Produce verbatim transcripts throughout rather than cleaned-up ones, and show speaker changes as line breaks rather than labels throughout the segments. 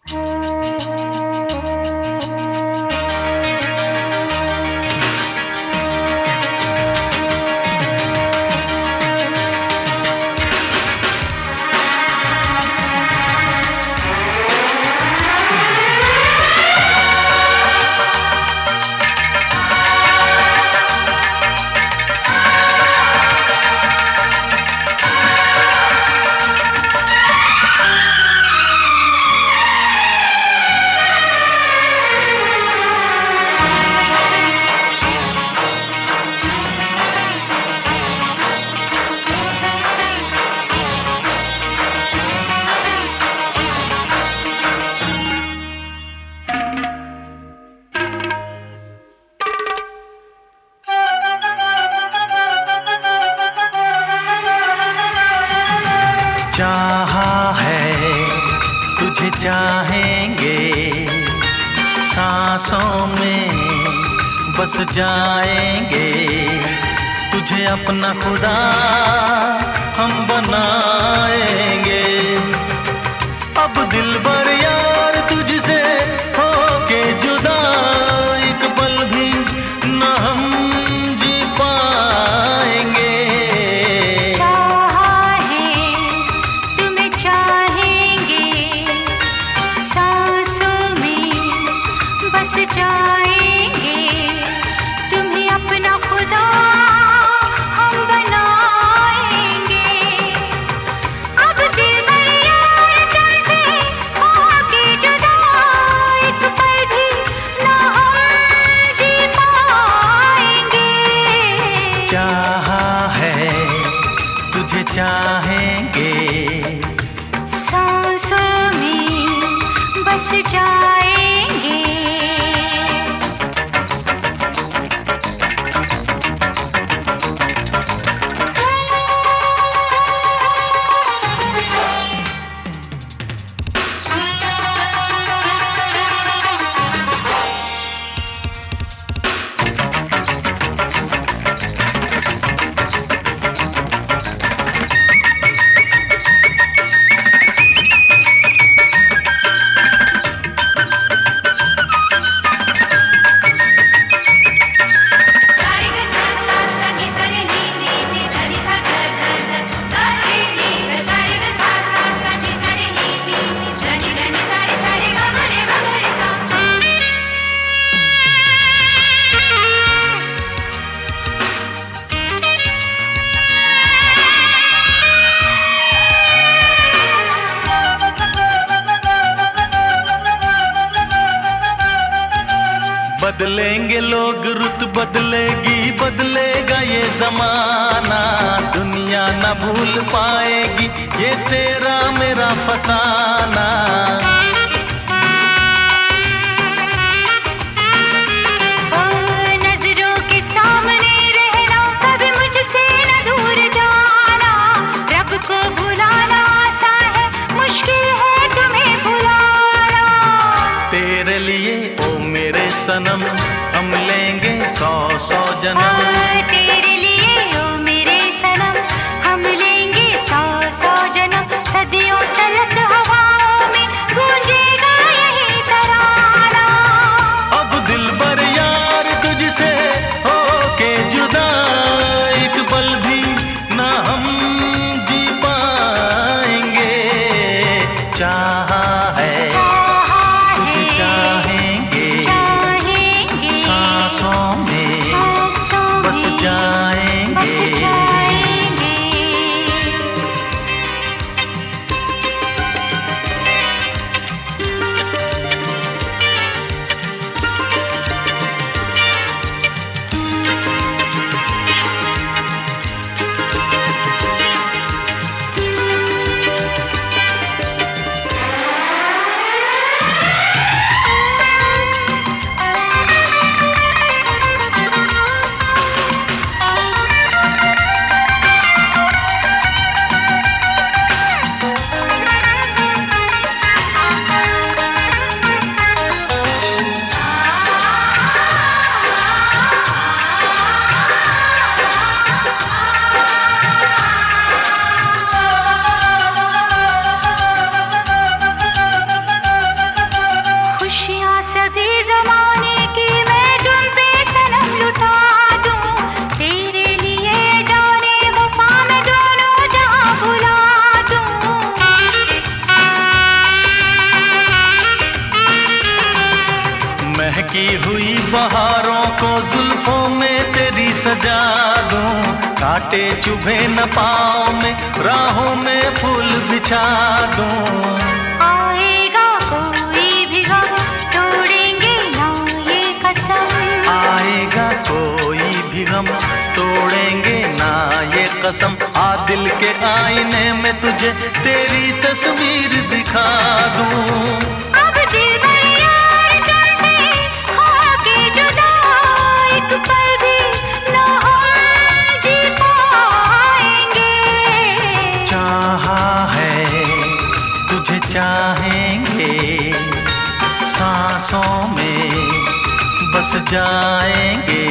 चाहा है तुझे चाहेंगे, सांसों में बस जाएंगे, तुझे अपना खुदा हम बनाएंगे। अब दिल भर यार तुझसे होके जुदा एक पल भी न हम जी पाएंगे।
जाएंगे तुम्हें अपना खुदा हम बनाएंगे। अब दिल भर यार तुमसे होके जुदा एक पल भी ना हम जी पाएंगे।
चाहा है तुझे चाहेंगे,
सांसों में बस जाएंगे।
बदलेंगे लोग रुत बदलेगी, बदलेगा ये जमाना, दुनिया न भूल पाएगी ये तेरा मेरा फसाना।
नजरों के सामने रहना, कभी मुझसे न दूर जाना, रब को भुलाना आसान है, मुश्किल है तुम्हें भुलाना।
तेरे लिए ओ मेरे सनम हम लेंगे सौ सौ जन्म।
तेरे लिए ओ मेरे सनम हम लेंगे सौ सौ जन्म। सदियों तलक हवाओं में गूंजेगा यही तराना।
अब दिल भर यार तुझसे होके जुदा एक पल भी ना हम जी पाएंगे। चाहा है तुझे चाहेंगे, सांसों में बस जाएंगे। महकी हुई बहारों को जुल्फों में तेरी सजा दूं, कांटे चुभे न पाँव में, राहों में फूल बिछा दूं।
आएगा कोई भी गम, तोड़ेंगे ना ये कसम।
आएगा कोई भी गम, तोड़ेंगे ना ये कसम। आ दिल के आईने में तुझे तेरी तस्वीर दिखा दूं।
अब दिल भर यार तुमसे होके जुदा, एक पल भी ना हम जी पाएंगे।
चाहा है तुझे चाहेंगे, सांसों में बस जाएंगे,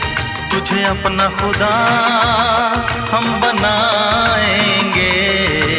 तुझे अपना खुदा हम बनाएंगे।